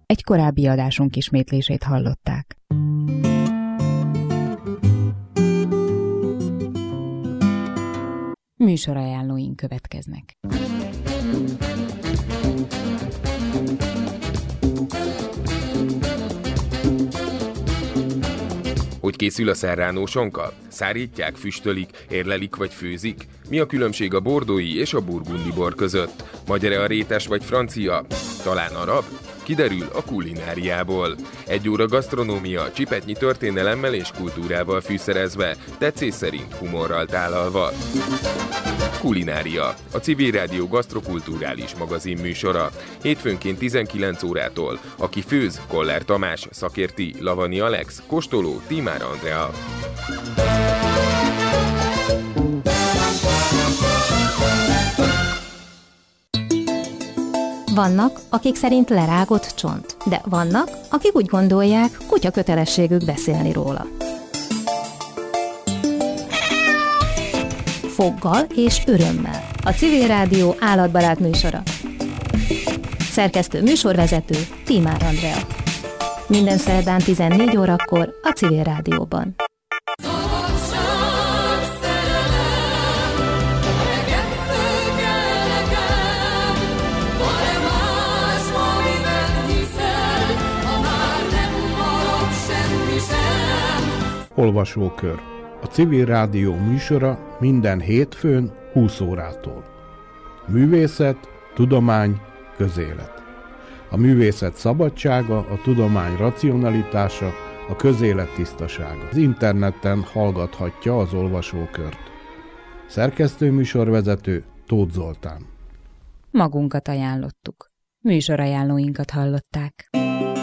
Egy korábbi adásunk ismétlését hallották. Műsorajánlóink következnek. Hogy készül a serrano sonka? Szárítják, füstölik, érlelik vagy főzik? Mi a különbség a bordói és a burgundi bor között? Magyar-e a rétes vagy francia? Talán arab? Kiderül a kulináriából. 1 óra gasztronómia, csipetnyi történelemmel és kultúrával fűszerezve, tetszés szerint humorral tálalva. Kulinária, a Civil Rádió gasztrokulturális magazin műsora. Hétfőnként 19 órától. Aki főz, Koller Tamás, szakérti, Lavani Alex, kóstoló, Tímár Andrea. Vannak, akik szerint lerágott csont, de vannak, akik úgy gondolják, kutya kötelességük beszélni róla. Foggal és örömmel. A Civil Rádió állatbarát műsora. Szerkesztő műsorvezető Tímár Andrea. Minden szerdán 14 órakor a Civil Rádióban. Olvasókör. A Civil Rádió műsora minden hétfőn 20 órától. Művészet, tudomány, közélet. A művészet szabadsága, a tudomány racionalitása, a közélet tisztasága. Az interneten hallgathatja az olvasókört. Szerkesztőműsorvezető Tóth Zoltán. Magunkat ajánlottuk. Műsorajánlóinkat hallották.